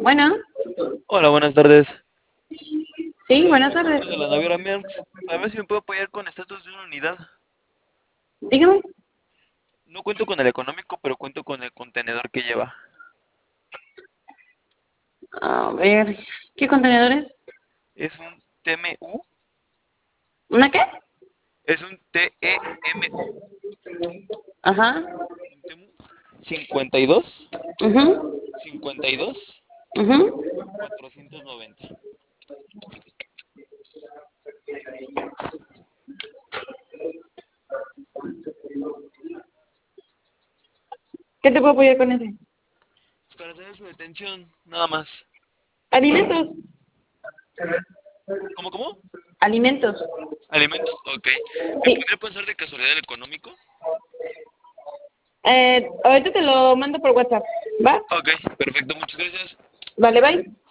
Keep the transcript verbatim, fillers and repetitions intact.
Bueno, Hola, buenas tardes. sí, Soy buenas tardes. Alejandro de la Naviera Merckx. A ver si me puedo apoyar con estatus de una unidad. Dígame. No cuento con el económico, pero cuento con el contenedor que lleva. A ver, ¿qué contenedores? Es un T M U, ¿Una qué? es un T E M U, Ajá. un T E M U cincuenta y dos, Mhm. cincuenta y dos, Mhm. cuatrocientos noventa. ¿Qué te puedo apoyar con ese? Para saber su detención, nada más. Alimentos. ¿Cómo, cómo? Alimentos. ¿Alimentos? Ok. ¿Me Sí. podría pasar de casualidad el económico? Eh, ahorita te lo mando por WhatsApp. ¿Va? Ok, perfecto, muchas gracias. Vale, bye.